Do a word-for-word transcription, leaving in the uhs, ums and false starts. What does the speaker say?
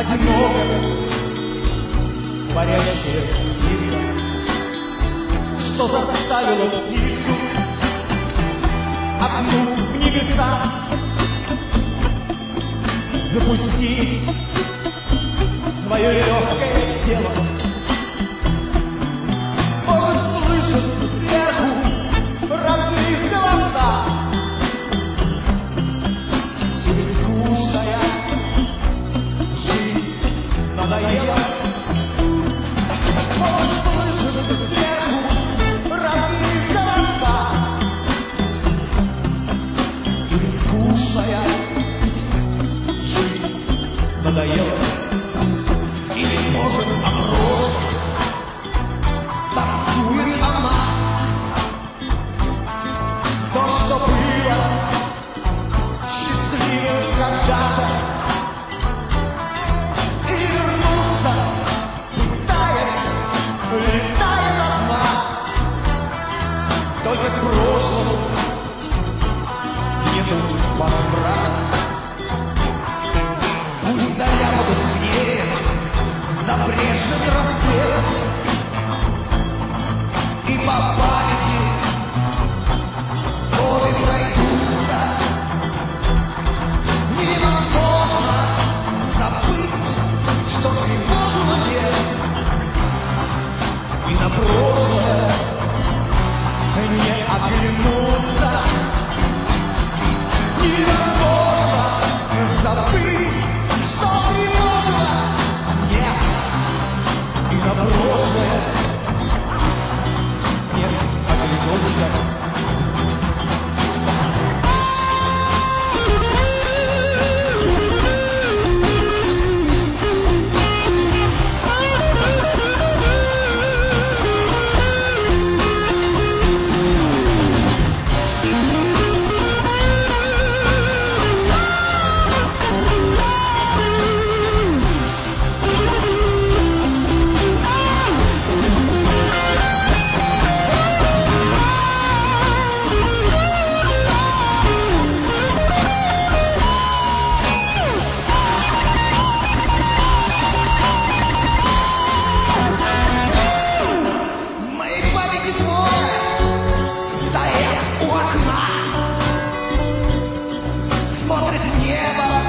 одинокая парящая птица, что заставила птицу одну в небеса запустить свое легкое тело. Может, слышит сверху родные голоса, или скучная жизнь надоела. Может, слышит сверху родные голоса, или скучная жизнь надоела. Или, может, о прошлом тоскует она. То, что было счастливым когда-то, и вернуться пытается, летает одна. Только к прошлому нету возврата. Пусть заря быстрее забрежет рассвет, и по памяти годы пройдутся. Невозможно забыть, что тревожило лет, и на прошлое не оглянуться. Невозможно забыть, что тревожило нет, и на прошлое нет оглянуться. Смотрит в небо